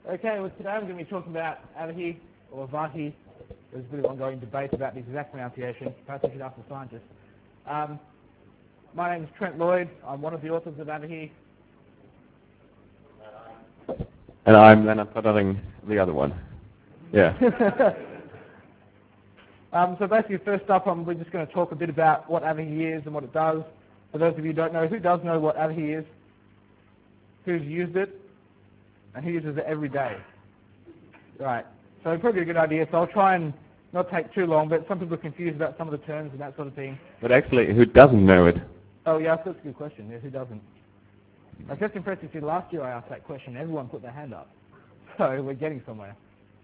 Okay, well today I'm going to be talking about Avahi or Avahi. There's a bit of ongoing debate about the exact pronunciation. Perhaps I should ask the scientist. My name is Trent Lloyd. I'm one of the authors of Avahi. And I'm Leonard Pöttering, the other one. Yeah. So basically, first up, we're just going to talk a bit about what Avahi is and what it does. For those of you who don't know, who does know what Avahi is? Who's used it? And who uses it every day? Right. So probably a good idea. So I'll try and not take too long, but some people are confused about some of the terms and that sort of thing. But actually, who doesn't know it? Oh, yeah, that's a good question. Yeah, who doesn't? I was just impressed to see last year I asked that question. Everyone put their hand up. So we're getting somewhere.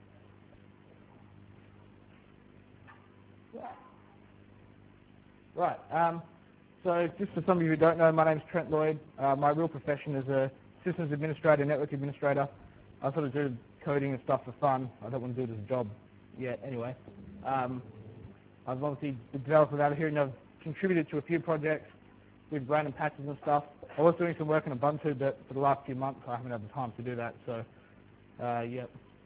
Right. So just for some of you who don't know, my name's Trent Lloyd. My real profession is a systems administrator, network administrator. I sort of do coding and stuff for fun. I don't want to do it as a job yet anyway. I've obviously been developer of Avahi and I've contributed to a few projects with random patches and stuff. I was doing some work in Ubuntu, but for the last few months I haven't had the time to do that. So, yeah.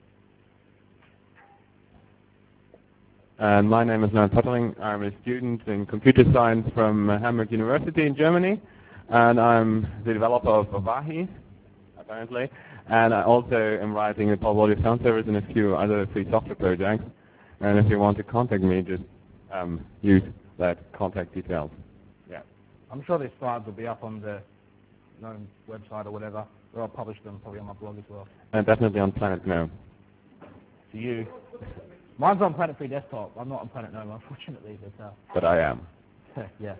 And my name is Leonard Pöttering. I'm a student in computer science from Hamburg University in Germany. And I'm the developer of Avahi, apparently. And I also am writing a Paul Audio Sound Service and a few other free software projects. And if you want to contact me, just use that contact details. Yeah. I'm sure these slides will be up on the GNOME website or whatever, or I'll publish them probably on my blog as well. And definitely on Planet GNOME. To you. Mine's on Planet Free Desktop. I'm not on Planet GNOME, unfortunately. But I am. Yeah.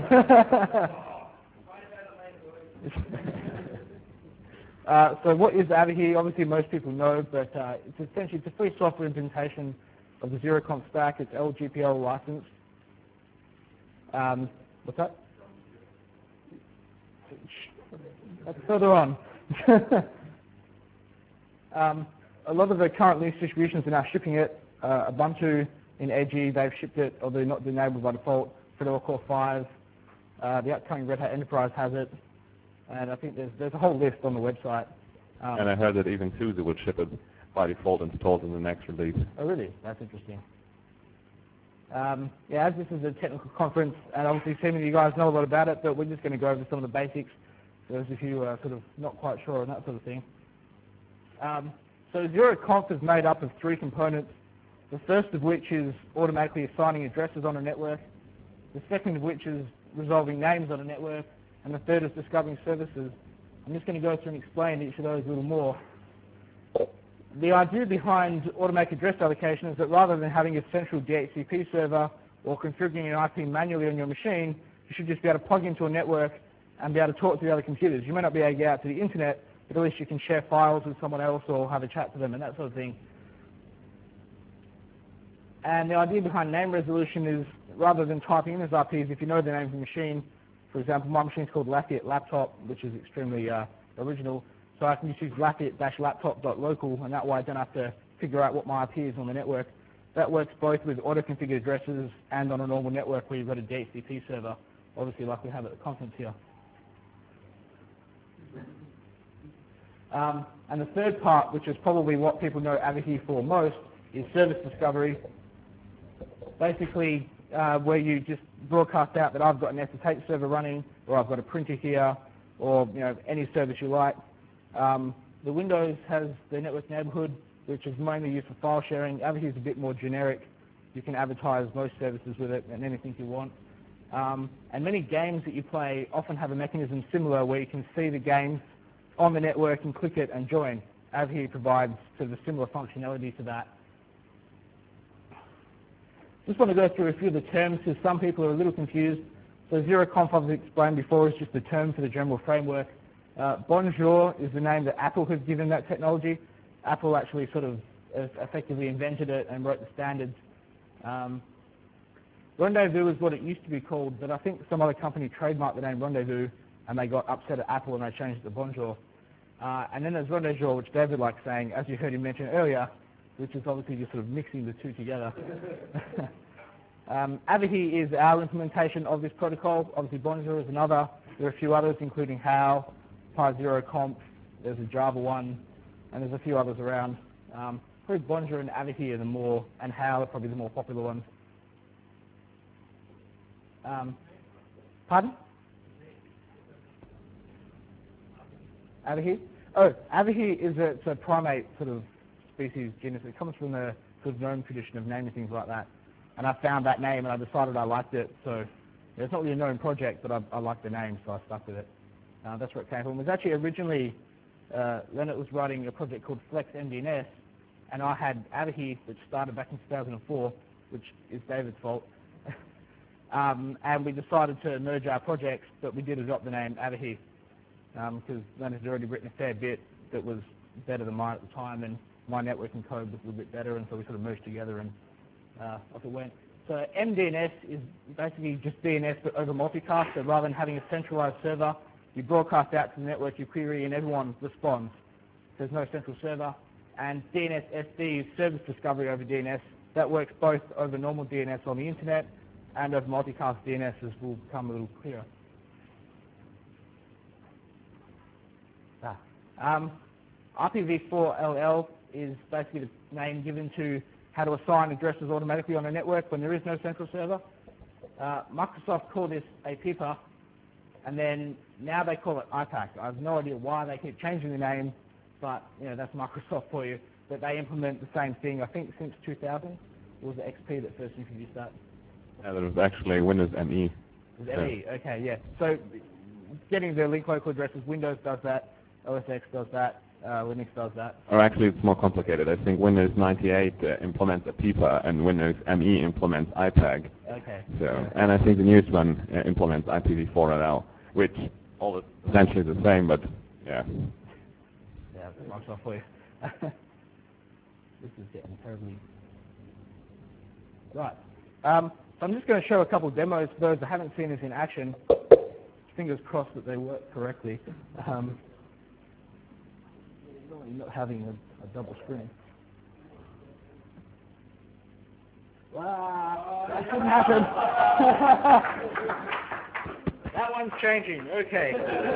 So what is Avahi? Obviously most people know, but it's essentially a free software implementation of the ZeroConf stack. It's LGPL licensed. What's that? That's further on. A lot of the current Linux distributions are now shipping it. Ubuntu in Edge, they've shipped it, although not enabled by default. Fedora Core 5. The upcoming Red Hat Enterprise has it. And I think there's a whole list on the website. And I heard that even SUSE will ship it by default installed in the next release. Oh, really? That's interesting. Yeah, as this is a technical conference, and obviously some of you guys know a lot about it, but we're just going to go over some of the basics, for those of you who are sort of not quite sure and that sort of thing. So ZeroConf is made up of three components, the first of which is automatically assigning addresses on a network, the second of which is resolving names on a network, and the third is discovering services. I'm just going to go through and explain each of those a little more. The idea behind automatic address allocation is that rather than having a central DHCP server or configuring an IP manually on your machine, you should just be able to plug into a network and be able to talk to the other computers. You may not be able to get out to the internet, but at least you can share files with someone else or have a chat to them and that sort of thing. And the idea behind name resolution is rather than typing in as IPs, if you know the name of the machine, for example, my machine is called Lafayette Laptop, which is extremely original. So I can just use Lafayette-laptop.local, and that way I don't have to figure out what my IP is on the network. That works both with auto-configured addresses and on a normal network where you've got a DHCP server, obviously like we have at the conference here. And the third part, which is probably what people know Avahi for most, is service discovery. Basically, where you just broadcast out that I've got an SSH server running, or I've got a printer here, or any service you like. The Windows has the network neighborhood, which is mainly used for file sharing. Avahi is a bit more generic. You can advertise most services with it and anything you want. And many games that you play often have a mechanism similar where you can see the games on the network and click it and join. Avahi provides sort of a similar functionality to that. Just want to go through a few of the terms because some people are a little confused. So ZeroConf, I've explained before, is just a term for the general framework. Bonjour is the name that Apple has given that technology. Apple actually sort of effectively invented it and wrote the standards. Rendezvous is what it used to be called, but I think some other company trademarked the name Rendezvous and they got upset at Apple and they changed it to Bonjour. And then there's Rendezvous, which David likes saying, as you heard him mention earlier, which is obviously just sort of mixing the two together. Avahi is our implementation of this protocol. Obviously Bonjour is another. There are a few others, including HAL, PyZeroConf, there's a Java one, and there's a few others around. Probably Bonjour and Avahi are the more, and How are probably the more popular ones. Pardon? Avahi? Oh, Avahi is it's a primate sort of species genus. It comes from the sort of gnome tradition of naming things like that. And I found that name and I decided I liked it. So yeah, it's not really a known project, but I liked the name, so I stuck with it. That's where it came from. It was actually originally, Leonard was writing a project called Flex MDNS, and I had Avahi, which started back in 2004, which is David's fault. And we decided to merge our projects, but we did adopt the name Avahi because Leonard had already written a fair bit that was better than mine at the time, and my networking code was a little bit better, and so we sort of merged together and off it went. So MDNS is basically just DNS but over multicast, so rather than having a centralized server, you broadcast out to the network, you query, and everyone responds. There's no central server. And DNS SD is service discovery over DNS. That works both over normal DNS on the internet and over multicast DNS, as will become a little clearer. IPv4LL is basically the name given to how to assign addresses automatically on a network when there is no central server. Microsoft called this a PIPA, and then now they call it IPAC. I have no idea why they keep changing the name, but that's Microsoft for you. But they implement the same thing, I think, since 2000. It was the XP that first introduced that. Yeah, that was actually Windows ME. It was ME, okay, yeah. So getting the link local addresses, Windows does that, OS X does that, Linux does that. Or actually, it's more complicated. I think Windows 98 implements a PIPA, and Windows ME implements IPAG. Okay. So, and I think the newest one implements IPv4LL, which all is essentially the same, but yeah. Yeah, Microsoft for you. This is getting terribly... Right. So I'm just going to show a couple demos for those that haven't seen this in action. Fingers crossed that they work correctly. Not having a double screen. Wow, that shouldn't happen. That one's changing. Okay.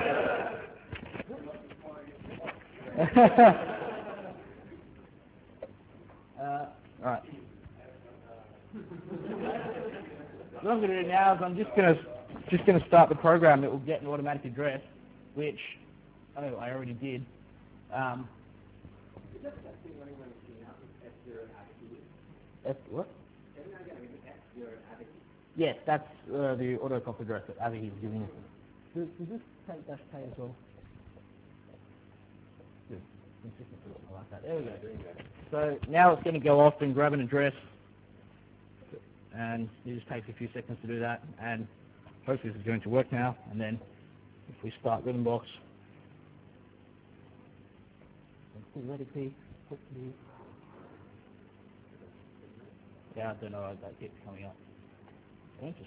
All right. What I'm going to do now is I'm just going to start the program that will get an automatic address, which I already did. What? Yes, that's the autocomp address that Avahi is giving us. Does this take dash K as well? Good. I like that. There we go. So now it's going to go off and grab an address, and it just takes a few seconds to do that, and hopefully this is going to work now. And then if we start Rhythmbox, theoretically, hopefully. Yeah, I don't know, that keeps coming up. Interesting.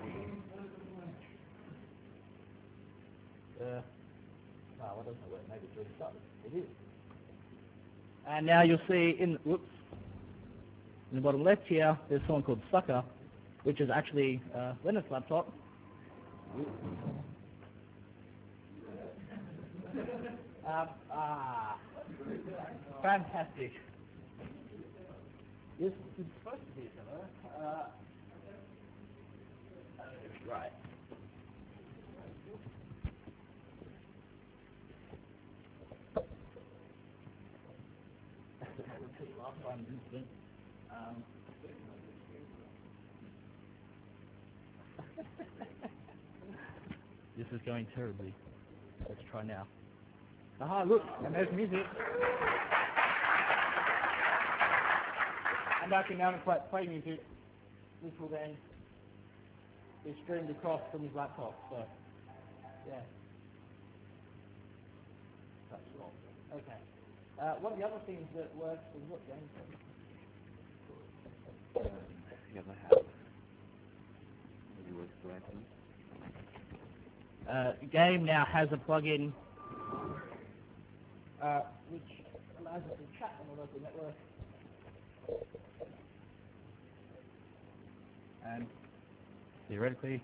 What doesn't work? Maybe it's already started. It is. And now you'll see in the bottom left here, there's someone called Sucker, which is actually Leonard's laptop. Fantastic. This is supposed to be somewhere. Right. This is going terribly. Let's try now. Aha, look, and there's music. And I can now play music, which will then be streamed across from his laptop. So, yeah. That's wrong. Okay. One of the other things that works is what games Yes, I have. Maybe works correctly. The game now has a plugin which allows us to chat on the local network. And theoretically,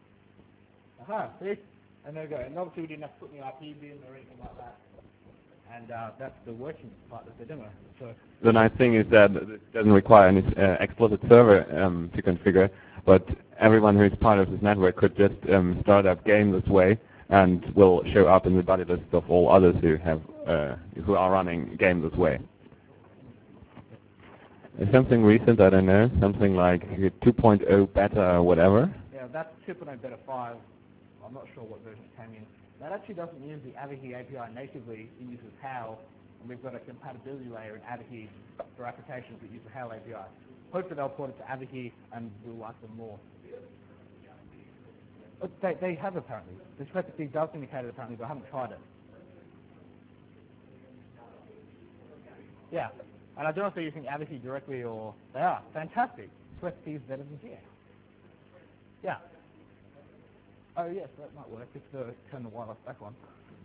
aha, see? And there we go. And obviously we didn't have to put any IP in or anything like that. and that's the working part of the demo. So the nice thing is that it doesn't require any explicit server to configure, but everyone who is part of this network could just start up game this way and will show up in the buddy list of all others who are running game this way. Something recent, I don't know, something like 2.0 beta or whatever. Yeah, that's 2.0 beta 5. I'm not sure what version it came in. That actually doesn't use the Avahi API natively. It uses HAL, and we've got a compatibility layer in Avahi for applications that use the HAL API. Hopefully they'll port it to Avahi, and we'll like them more. But they have apparently. This recipe does indicate it apparently, but I haven't tried it. Yeah. And I don't know if they're using Avahi directly or they are. Fantastic. Recipe is better than GX. Yeah. Oh yes, that might work if they turn the wireless back on.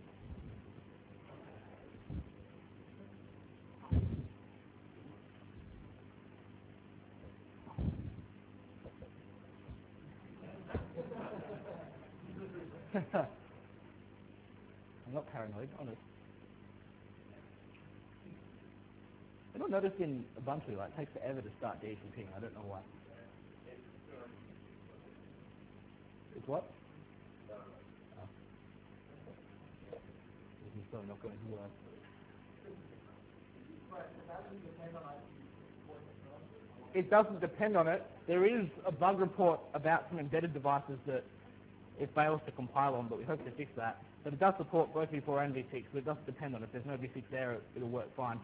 I'm not paranoid, honest. I don't notice in Ubuntu, like, it takes forever to start DHCPing. I don't know why. It's what? Oh. This is still not going to work. It doesn't depend on it. There is a bug report about some embedded devices that it fails to compile on, but we hope to fix that. But it does support both v4 and v6, but it doesn't depend on it. If there's no v6 there, it'll work fine.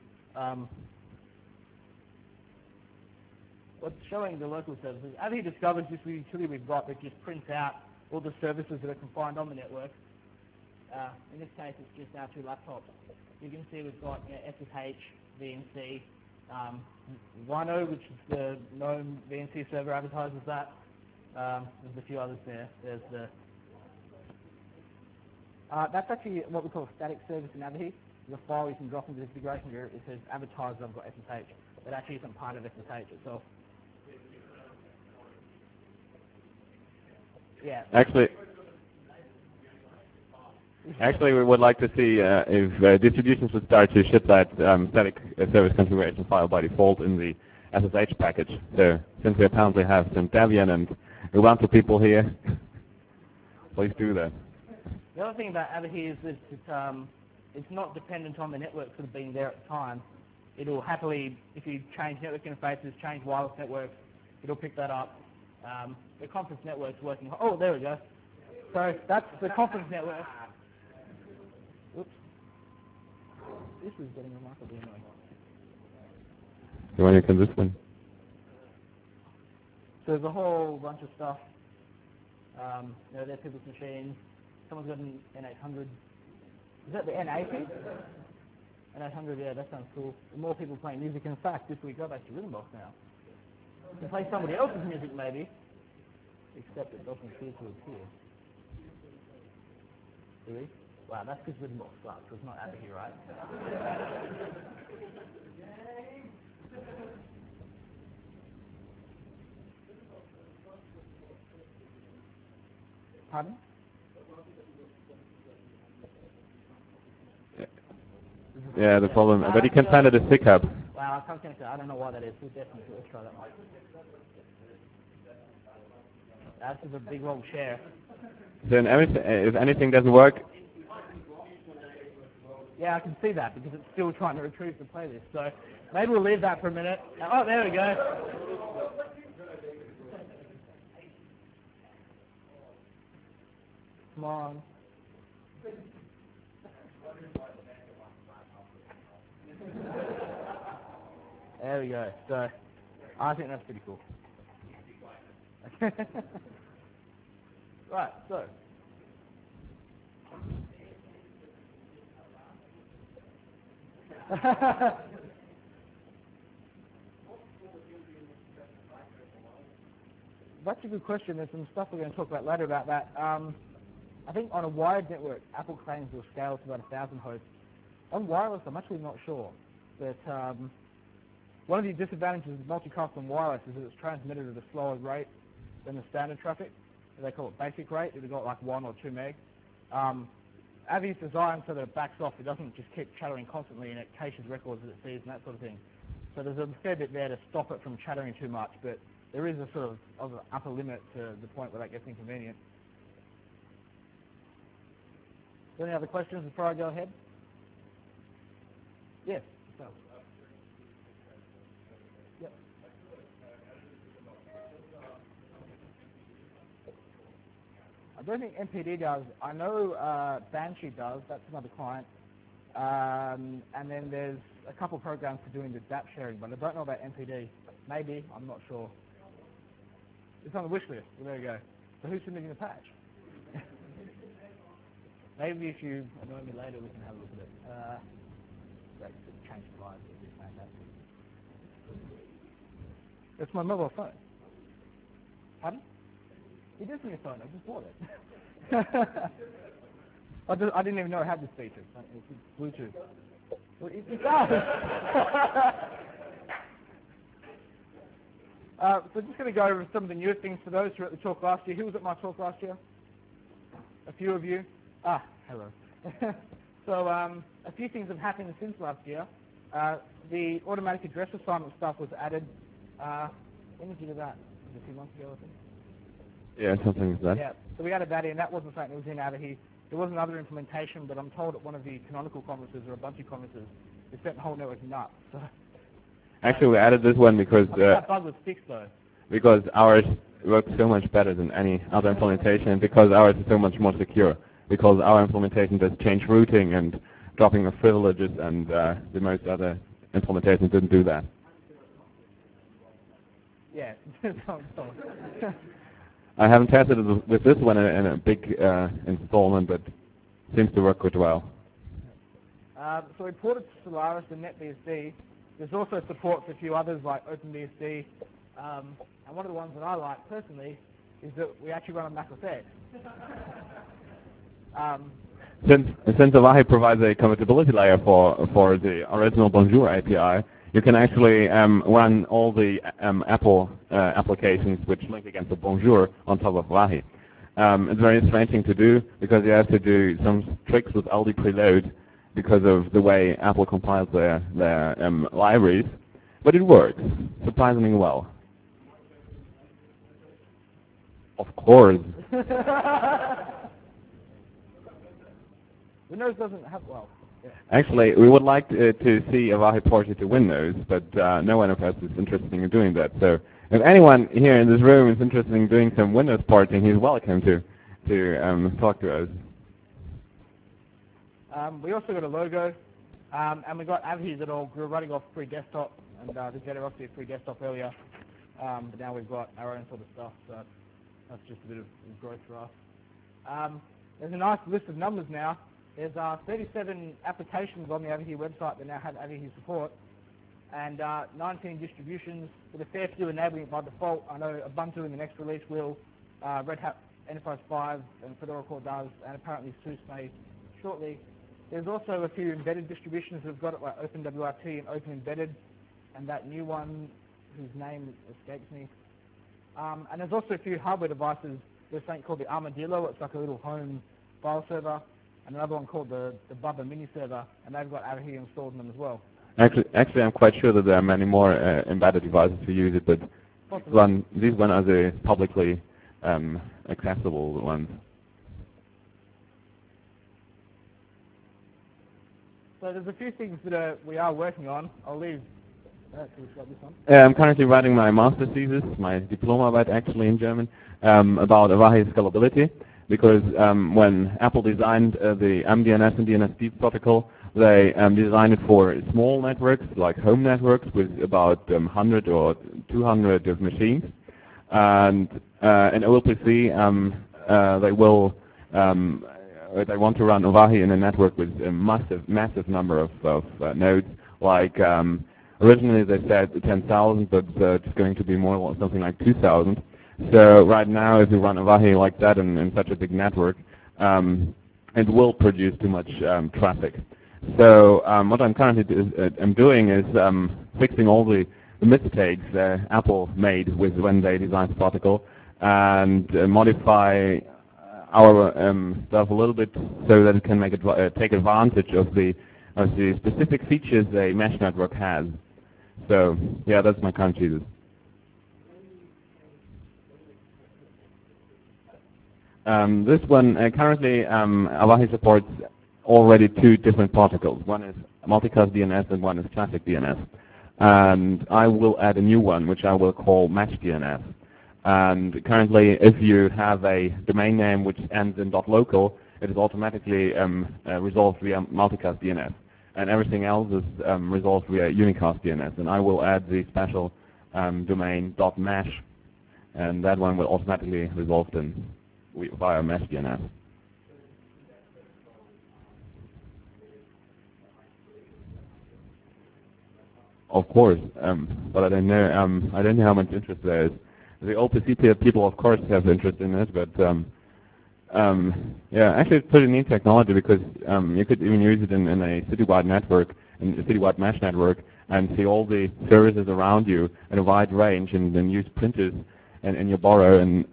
What's showing the local services, Avahi discovers this utility we've got that just prints out all the services that are confined on the network. In this case, it's just our two laptops. You can see we've got SSH, VNC, Wino, which is the GNOME VNC server advertises that. There's a few others there. There's the that's actually what we call a static service in Avahi. The file you can drop into the configuration group. It says advertise I've got SSH. It actually isn't part of SSH itself. Yeah. Actually, we would like to see if distributions would start to ship that static service configuration file by default in the SSH package. So, since we apparently have some Debian and Ubuntu people here, please do that. The other thing about Avahi is that it's not dependent on the networks that have been there at the time. It'll happily, if you change network interfaces, change wireless networks, it'll pick that up. The conference network's working. Oh, there we go. So that's the conference network. Oops. This is getting remarkably annoying. You want to come this one? So there's a whole bunch of stuff. They're people's machines. Someone's got an N800. Is that the N80? N800, yeah, that sounds cool. More people playing music. In fact, if we go back to Rhythmbox now, we can play somebody else's music maybe, except it doesn't appear to appear. Do we? Wow, that's because Rhythmbox sucks. It's not Avahi, right? Pardon? Yeah, the problem. But you can find it as pickup. Wow, I can't connect it. I don't know why that is. We'll definitely let's try that one. That's just a big long share. So if anything doesn't work. Yeah, I can see that because it's still trying to retrieve the playlist. So maybe we'll leave that for a minute. Oh, there we go. Come on. There we go. So I think that's pretty cool. Right, so. That's a good question. There's some stuff we're going to talk about later about that. I think on a wired network, Apple claims will scale to about 1,000 hosts. On wireless, I'm actually not sure. But one of the disadvantages of multicast on wireless is that it's transmitted at a slower rate than the standard traffic. They call it basic rate. It'll got like 1 or 2 meg. Avi's designed so that it backs off. It doesn't just keep chattering constantly, and it caches records that it sees and that sort of thing. So there's a fair bit there to stop it from chattering too much, but there is a sort of an upper limit to the point where that gets inconvenient. Any other questions before I go ahead? Yes. So. Yep. I don't think MPD does. I know Banshee does. That's another client. And then there's a couple programs for doing the DAP sharing, but I don't know about MPD. Maybe, I'm not sure. It's on the wish list. Well, there you go. So who's submitting the patch? Maybe if you annoy me later, we can have a look at it. Great, change the live. It's fantastic. It's my mobile phone. Pardon? It is my phone. I just bought it. I didn't even know I had this feature. It's Bluetooth. Well, it does. So just going to go over some of the newer things for those who were at the talk last year. Who was at my talk last year? A few of you. Ah, hello. So a few things have happened since last year. The automatic address assignment stuff was added. When did you do that? Was it a few months ago, I think? Yeah, something like that. Yeah, so we added that in. That wasn't something that was in Avahi. There was another implementation, but I'm told at one of the canonical conferences or a bunch of conferences, it sent the whole network nuts. So, actually, we added this one because that bug was fixed though. Because ours works so much better than any other implementation, and because ours is so much more secure. Because our implementation does change routing and dropping of privileges, and the most other implementations didn't do that. Yeah. I haven't tested it with this one in a big installment, but seems to work quite well. So we ported to Solaris and NetBSD. There's also support for a few others like OpenBSD. And one of the ones that I like personally is that we actually run on Mac OS X. Since Avahi provides a compatibility layer for the original Bonjour API, you can actually run all the Apple applications which link against the Bonjour on top of Avahi. It's a very strange thing to do because you have to do some tricks with LD preload because of the way Apple compiles their libraries, but it works surprisingly well. Of course. Windows doesn't have, well. Yeah. Actually, we would like to see Avahi ported to Windows, but no one of us is interested in doing that. So if anyone here in this room is interested in doing some Windows porting, he's welcome to talk to us. We also got a logo, and we got Avahi that all grew running off free desktop, and the generosity of free desktop earlier. But now we've got our own sort of stuff, so that's just a bit of growth for us. There's a nice list of numbers now. There's 37 applications on the Avahi website that now have Avahi support, and 19 distributions with a fair few enabling it by default. I know Ubuntu in the next release will, Red Hat Enterprise 5 and Fedora Core does, and apparently SUSE may shortly. There's also a few embedded distributions that have got it, like OpenWRT and Open Embedded, and that new one whose name escapes me. And there's also a few hardware devices. There's something called the Armadillo. It's like a little home file server, and another one called the Bubba mini server, and they've got Avahi installed in them as well. Actually, I'm quite sure that there are many more embedded devices who use it, but these ones are the publicly accessible ones. So there's a few things that we are working on. I'll leave. This one. I'm currently writing my master's thesis, my Diplomarbeit actually in German, about Avahi scalability. Because when Apple designed the MDNS and DNSD protocol, they designed it for small networks, like home networks, with about 100 or 200 of machines. And in OLPC, they want to run Avahi in a network with a massive number of nodes. Like originally they said 10,000, but it's going to be more something like 2,000. So right now, if you run Avahi like that in such a big network, it will produce too much traffic. So what I'm currently doing is fixing all the mistakes Apple made when they designed the protocol, and modify our stuff a little bit so that it can take advantage of the specific features a mesh network has. So yeah, that's my current thesis. This one currently Avahi supports already two different protocols. One is multicast DNS and one is classic DNS. And I will add a new one, which I will call Mesh DNS. And currently, if you have a domain name which ends in .local, it is automatically resolved via multicast DNS. And everything else is resolved via unicast DNS. And I will add the special domain .mesh, and that one will automatically resolve via Mesh DNS. Of course, but I don't know how much interest there is. The OPC people, of course, have interest in it, but yeah, actually it's pretty neat technology because you could even use it in a citywide network, in a citywide mesh network, and see all the services around you in a wide range, and then use printers in your borrow, and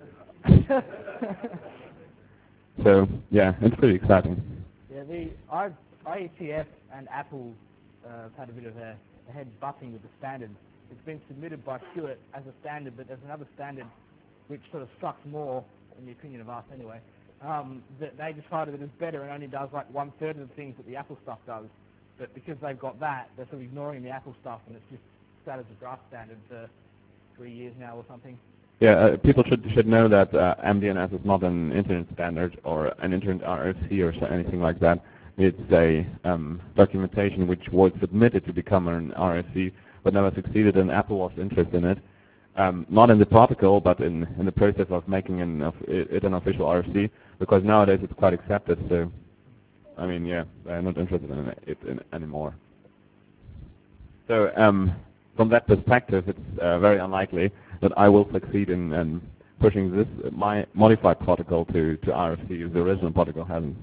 so yeah, it's pretty exciting. Yeah, the IETF and Apple had a bit of a head butting with the standard. It's been submitted by Stewart as a standard, but there's another standard which sort of sucks more, in the opinion of us anyway, that they decided that it's better and only does like 1/3 of the things that the Apple stuff does. But because they've got that, they're sort of ignoring the Apple stuff, and it's just sat as a draft standard for 3 years now or something. Yeah, people should know that MDNS is not an internet standard or an internet RFC or anything like that. It's a documentation which was submitted to become an RFC, but never succeeded, and Apple lost interest in it. Not in the protocol, but in the process of making it an official RFC, because nowadays it's quite accepted. So, I mean, yeah, they're not interested in it anymore. So, from that perspective, it's very unlikely that I will succeed in pushing this my modified protocol to RFC if the original protocol hasn't.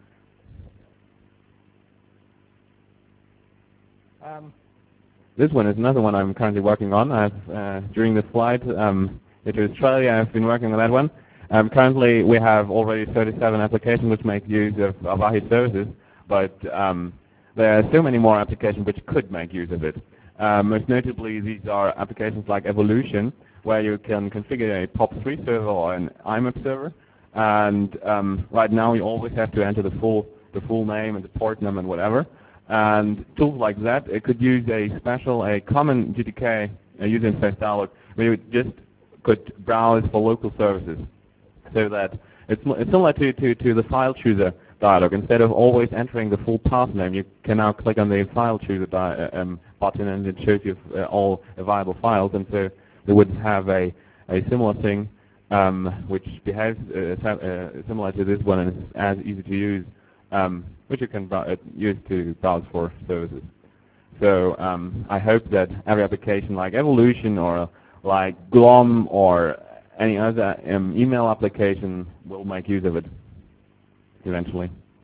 This one is another one I'm currently working on. During this flight to Australia, I've been working on that one. Currently, we have already 37 applications which make use of Avahi services, but there are so many more applications which could make use of it. Most notably, these are applications like Evolution, where you can configure a POP3 server or an IMAP server, and right now you always have to enter the full name and the port number and whatever. And tools like that, it could use a common GTK user interface dialog, where you just could browse for local services, so that it's similar to the file chooser dialog. Instead of always entering the full path name, you can now click on the file chooser button, and it shows you all available files. And so they would have a similar thing, which behaves similar to this one, and is as easy to use, which you can use to browse for services. So I hope that every application like Evolution or like Glom or any other email application will make use of it eventually.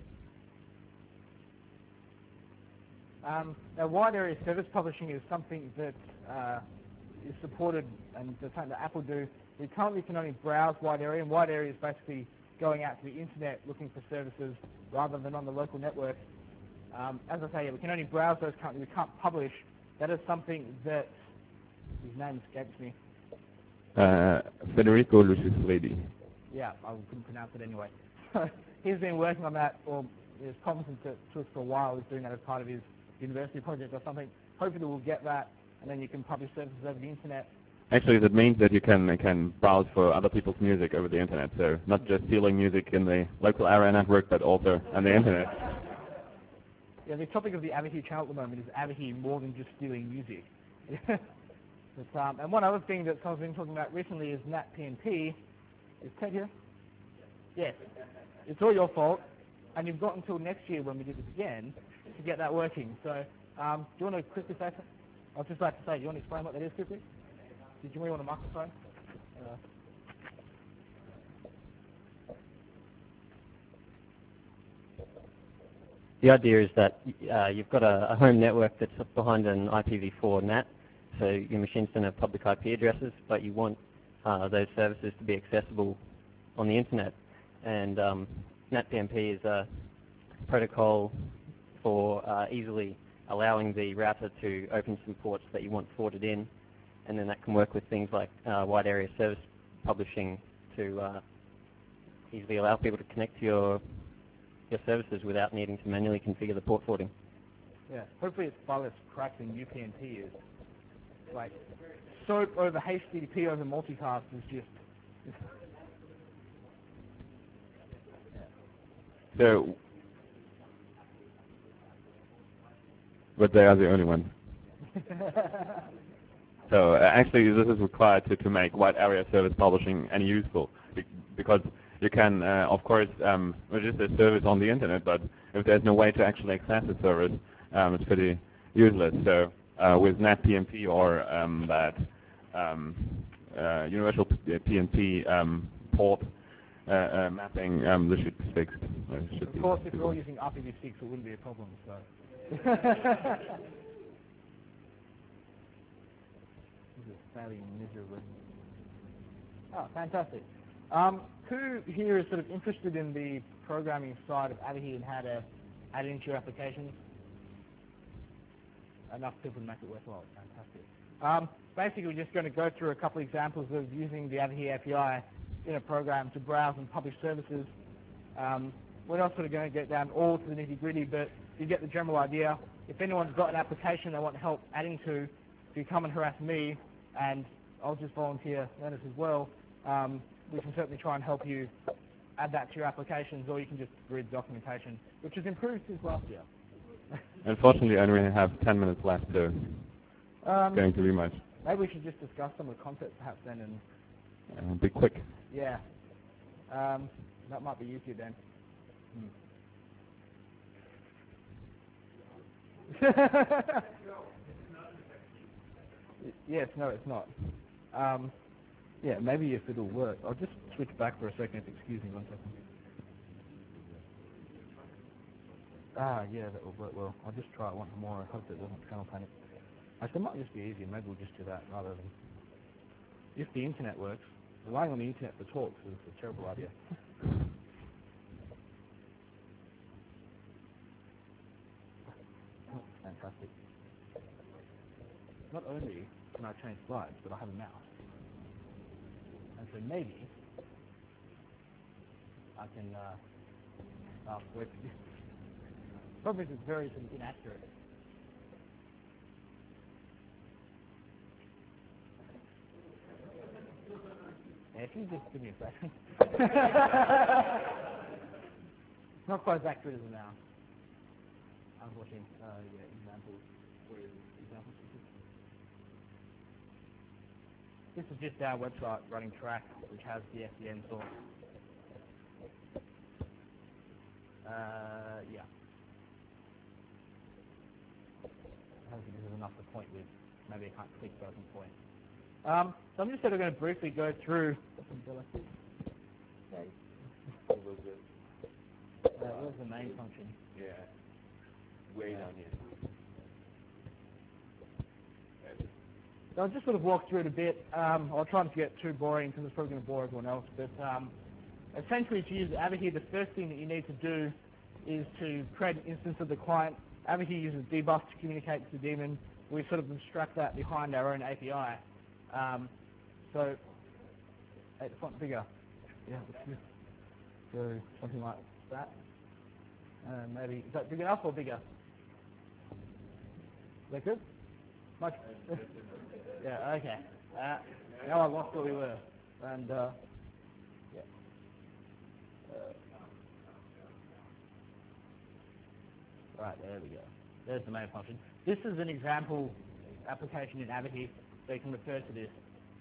Now, wide area service publishing is something that is supported, and the something that Apple do. We currently can only browse wide area, and wide area is basically going out to the internet looking for services rather than on the local network. As I say, we can only browse those currently. We can't publish. That is something that, his name escapes me. Federico Lucifredi. Yeah, I couldn't pronounce it anyway. He's been working on that, or is promising to us for a while. He's doing that as part of his university project or something. Hopefully we'll get that, and then you can publish services over the internet. Actually, that means that you can browse for other people's music over the internet. So not just stealing music in the local area network, but also on the internet. Yeah, the topic of the Avahi channel at the moment is Avahi more than just stealing music. And one other thing that someone's been talking about recently is NatPNP. Is Ted here? Yes. It's all your fault, and you've got until next year when we do this again to get that working. So, do you want to quickly say something? I was just about to say, do you want to explain what that is quickly? Did you really want a microphone? The idea is that you've got a home network that's behind an IPv4 NAT, so your machines don't have public IP addresses, but you want those services to be accessible on the internet. And NatPMP is a protocol for easily allowing the router to open some ports that you want forwarded in, and then that can work with things like wide area service publishing to easily allow people to connect to your services without needing to manually configure the port forwarding. Yeah, hopefully it's far less cracked than UPnP is. Like, SOAP over HTTP over multicast is just... So, but they are the only ones. So actually this is required to make wide area service publishing any useful, because you can, of course, register a service on the internet, but if there's no way to actually access the service, it's pretty useless. So with NatPMP or that universal PNP port mapping, this should be fixed. Of course, if we're all using IPv6, it wouldn't be a problem. So. This is failing miserably. Oh, fantastic. Who here is sort of interested in the programming side of Avahi and how to add it into your applications? Enough people to make it worthwhile. Fantastic. Basically, we're just going to go through a couple of examples of using the Avahi API in a program to browse and publish services. We're not sort of going to get down all to the nitty-gritty, but you get the general idea. If anyone's got an application they want help adding to, if you come and harass me, and I'll just volunteer Leonard as well, we can certainly try and help you add that to your applications, or you can just read documentation, which has improved since last year. Unfortunately, I only have 10 minutes left, so it's going to be much. Maybe we should just discuss some of the concepts perhaps then, and be quick. Yeah, that might be easier then. Yes, no, it's not. Yeah, maybe if it'll work. I'll just switch back for a second. Excuse me 1 second. Yeah, that will work well. I'll just try it once more. I hope it doesn't channel panic. Actually, it might just be easier. Maybe we'll just do that rather than... If the internet works, relying on the internet for talks is a terrible idea. Fantastic. Not only can I change slides, but I have a mouse. And so maybe I can work with this. Problem is it's very sort of inaccurate. Yeah, if you just give me a second. It's not quite as accurate as a mouse. I was watching examples. Where is examples? This is just our website running track, which has the SDN source. Yeah. Hopefully this is enough to point with. Maybe I can't click certain point. So I'm just sort of going to briefly go through. Okay. Where's the main function? Yeah. Way down here. So I'll just sort of walk through it a bit. I'll try not to get too boring because it's probably going to bore everyone else. But essentially, to use Avahi, the first thing that you need to do is to create an instance of the client. Avahi uses dbus to communicate to the daemon. We sort of abstract that behind our own API. So, make the font bigger. Yeah, so something like that. Maybe, is that big enough or bigger? Is that good? Much? Yeah, okay. Now I lost where we were. And, yeah. Right, there we go. There's the main function. This is an example application in Avahi, so you can refer to this.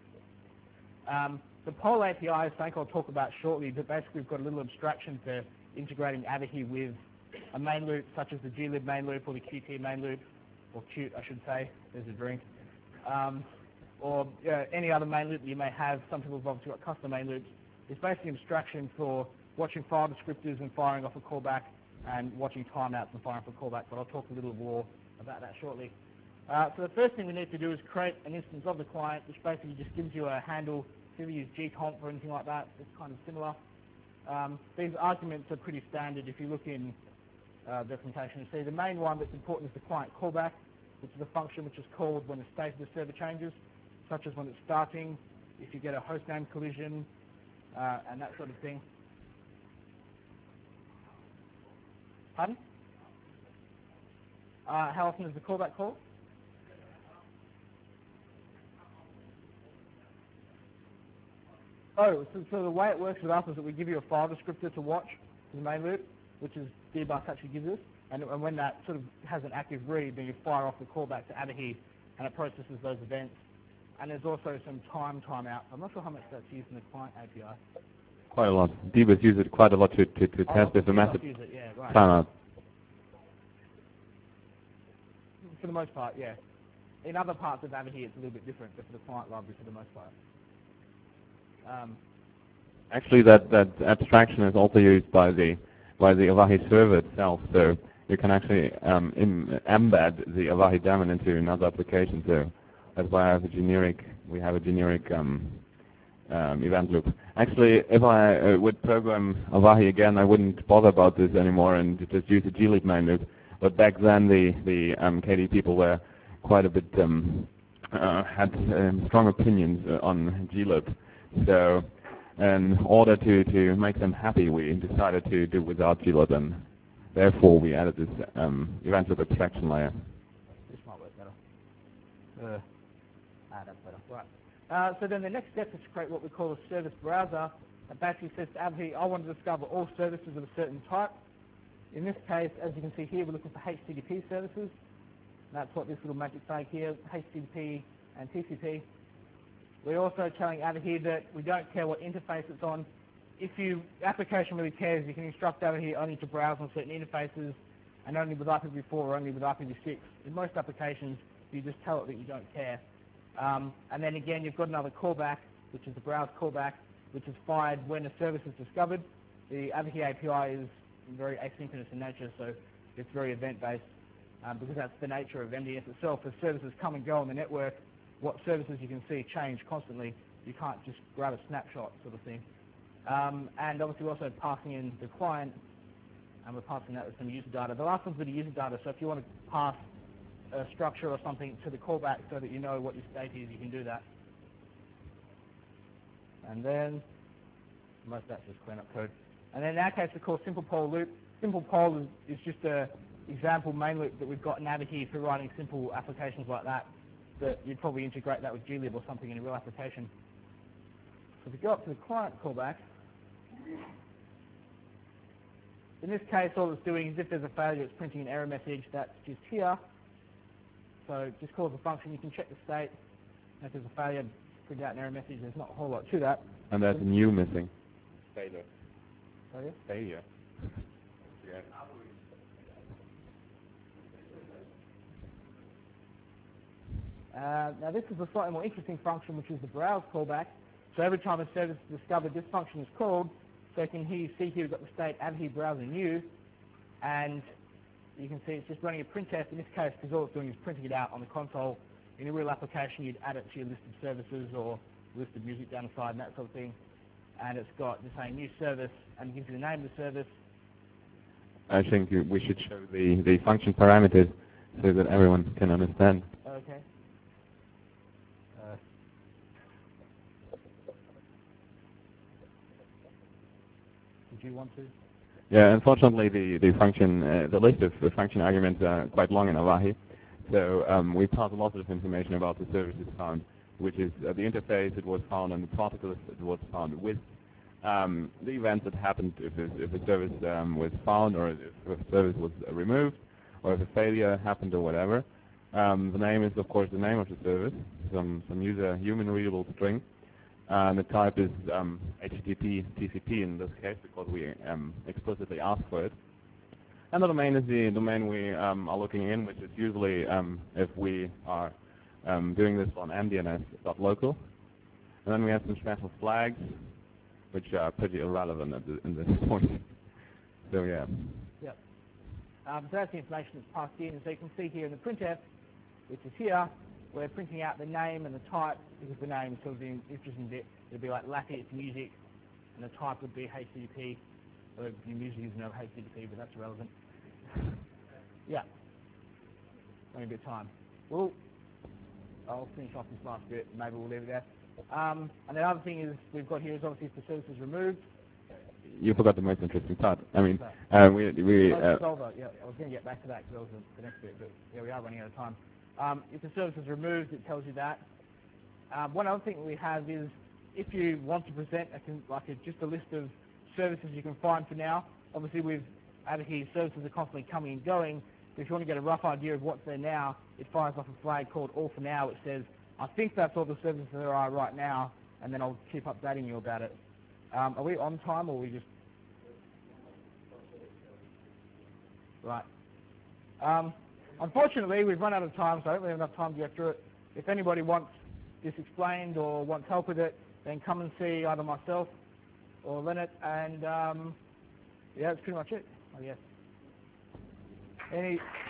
The POL API is something I'll talk about shortly, but basically we've got a little abstraction for integrating Avahi with a main loop, such as the glib main loop or the Qt main loop, or Qt, I should say. There's a drink. Or any other main loop that you may have. Some people have obviously got custom main loops. It's basically an abstraction for watching file descriptors and firing off a callback, and watching timeouts and firing off a callback, but I'll talk a little more about that shortly. So the first thing we need to do is create an instance of the client, which basically just gives you a handle. If you use gconf or anything like that, it's kind of similar. These arguments are pretty standard if you look in documentation. You see the main one that's important is the client callback, which is a function which is called when the state of the server changes, such as when it's starting, if you get a hostname collision, and that sort of thing. Pardon? How often is the callback called? Oh, so the way it works with us is that we give you a file descriptor to watch in the main loop, which is dbus actually gives us, and when that sort of has an active read, then you fire off the callback to Avahid, and it processes those events. And there's also some timeout. I'm not sure how much that's used in the client API. Quite a lot. dbus use it quite a lot to test if a method timeout. For the most part, yeah. In other parts of Avahid, it's a little bit different, but for the client library, for the most part. Actually, that abstraction is also used by the Avahi server itself. So you can actually embed the Avahi daemon into another application. So that's why we have a generic event loop. Actually, if I would program Avahi again, I wouldn't bother about this anymore and just use the glib main loop. But back then, the KDE people were quite a bit had strong opinions on glib. So in order to make them happy, we decided to do without glib, and therefore we added this event loop abstraction layer. This might work better. That's better. Right. So then the next step is to create what we call a service browser. That basically says to Avahid, I want to discover all services of a certain type. In this case, as you can see here, we're looking for HTTP services. That's what this little magic flag here, HTTP and TCP. We're also telling Avahid that we don't care what interface it's on. If the application really cares, you can instruct Avahid only to browse on certain interfaces and only with IPv4 or only with IPv6. In most applications, you just tell it that you don't care. And then again, you've got another callback, which is the browse callback, which is fired when a service is discovered. The Avahid API is very asynchronous in nature, so it's very event-based because that's the nature of MDS itself. As services come and go on the network, what services you can see change constantly. You can't just grab a snapshot sort of thing. And obviously we're also passing in the client, and we're passing that with some user data. The last one's with the user data, so if you want to pass a structure or something to the callback so that you know what your state is, you can do that. And then, most of that's just cleanup code. And then in our case, we call simple poll loop. Simple poll is just an example main loop that we've got in Avahid for writing simple applications like that you'd probably integrate that with glib or something in a real application. So if we go up to the client callback, in this case, all it's doing is if there's a failure, it's printing an error message that's just here. So just calls the function. You can check the state. If there's a failure, print out an error message. There's not a whole lot to that. And there's a new missing. Failure. Failure? Failure. Yeah. Now this is a slightly more interesting function, which is the browse callback. So every time a service is discovered, this function is called. So you can see here we've got the state Avahid browser new, and you can see it's just running a printf in this case because all it's doing is printing it out on the console. In a real application, you'd add it to your list of services or list of music down the side and that sort of thing. And it's got just saying new service and it gives you the name of the service. I think we should show the function parameters so that everyone can understand. Okay. Did you want to? Yeah, unfortunately, the function, the list of the function arguments are quite long in Avahi. So we pass a lot of information about the services found, which is the interface it was found and the protocols it was found with, the events that happened if a service was found or if a service was removed or if a failure happened or whatever. The name is, of course, the name of the service, some user human readable string. And the type is HTTP TCP in this case because we explicitly asked for it. And the domain is the domain we are looking in, which is usually if we are doing this on mdns.local. And then we have some special flags, which are pretty irrelevant in this point. So yeah. Yep. So that's the information that's passed in. So you can see here in the printf, which is here, we're printing out the name and the type because the name is sort of the interesting bit. It'll be like Latin music, and the type would be HTTP. Or you usually use no HTTP, but that's irrelevant. Yeah. Only a bit of time. Well, I'll finish off this last bit. Maybe we'll leave it there. And the other thing is we've got here is obviously if the service is removed. You forgot the most interesting part. I mean, yeah, I was going to get back to that because that was the next bit, but yeah, we are running out of time. If the service is removed, it tells you that. One other thing we have is if you want to present just a list of services you can find for now. Obviously, we've added here services are constantly coming and going. But if you want to get a rough idea of what's there now, it fires off a flag called all for now, which says, I think that's all the services there are right now, and then I'll keep updating you about it. Are we on time, or are we just... Right. Unfortunately, we've run out of time, so I don't really have enough time to get through it. If anybody wants this explained or wants help with it, then come and see either myself or Leonard, and yeah, that's pretty much it, I guess. Any